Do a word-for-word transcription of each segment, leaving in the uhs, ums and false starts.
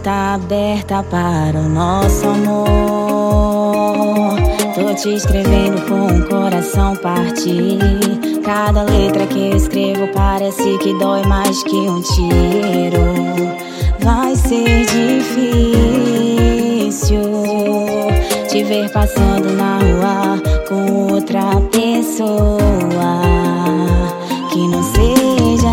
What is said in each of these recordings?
Carta aberta para o nosso amor. Tô te escrevendo com o coração partir. Cada letra que eu escrevo parece que dói mais que um tiro. Vai ser difícil te ver passando na rua com outra pessoa que não seja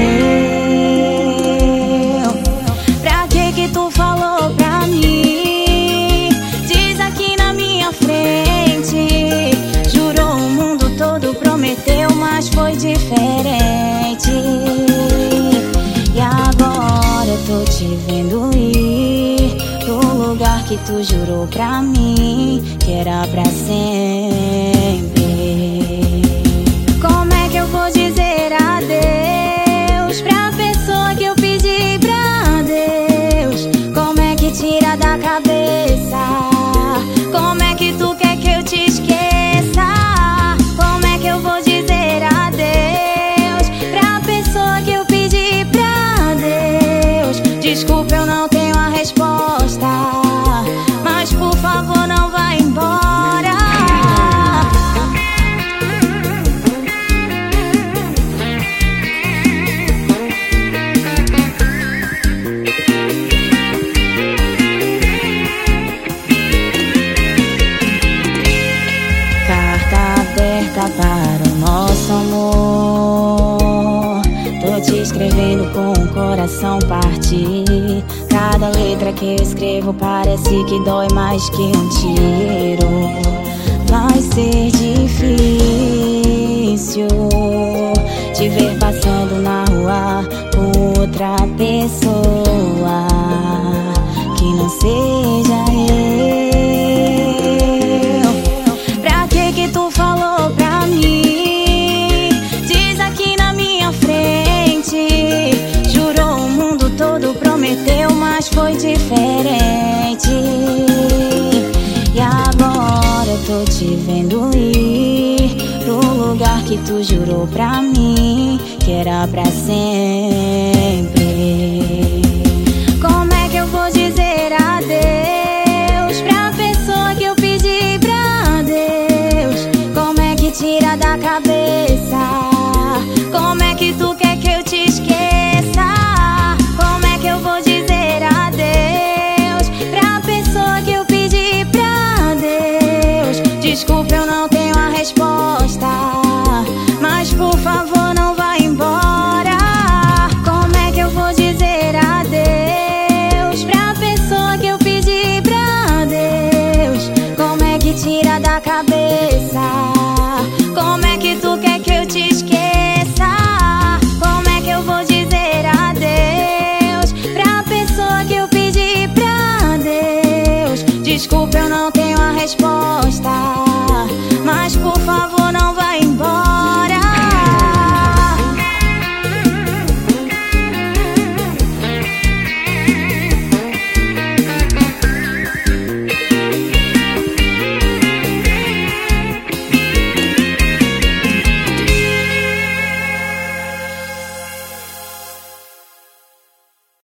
eu. Pra que que tu falou pra mim? Diz aqui na minha frente. Jurou o mundo todo, prometeu, mas foi diferente. E agora eu tô te vendo ir pro lugar que tu jurou pra mim que era pra sempre. Como é que eu vou dizer adeus pra pessoa que eu pedi pra Deus? Como é que tira da cabeça? Como é que tu quer que eu te esqueça? Como é que eu vou dizer adeus pra pessoa que eu pedi pra Deus? Desculpa, eu não tenho a resposta, mas por favor não vá embora. Para o nosso amor, tô te escrevendo com o coração partir. Cada letra que eu escrevo parece que dói mais que um tiro. Vai ser difícil te ver passando na rua com outra pessoa que não seja eu. Pra que que tu falou pra mim? Diz aqui na minha frente. Jurou o mundo todo, prometeu, mas foi diferente. E agora eu tô te vendo ir pro lugar que tu jurou pra mim que era pra sempre. Como é que eu vou dizer adeus pra pessoa que eu pedi pra Deus? Como é que tira da cabeça? Como é que tu quer que eu te esqueça? Como é que eu vou dizer adeus pra pessoa que eu pedi pra Deus? Desculpa, eu não tenho a resposta, mas por favor não vá embora. Como é que eu vou dizer adeus pra pessoa que eu pedi pra Deus? Como é que tira da cabeça?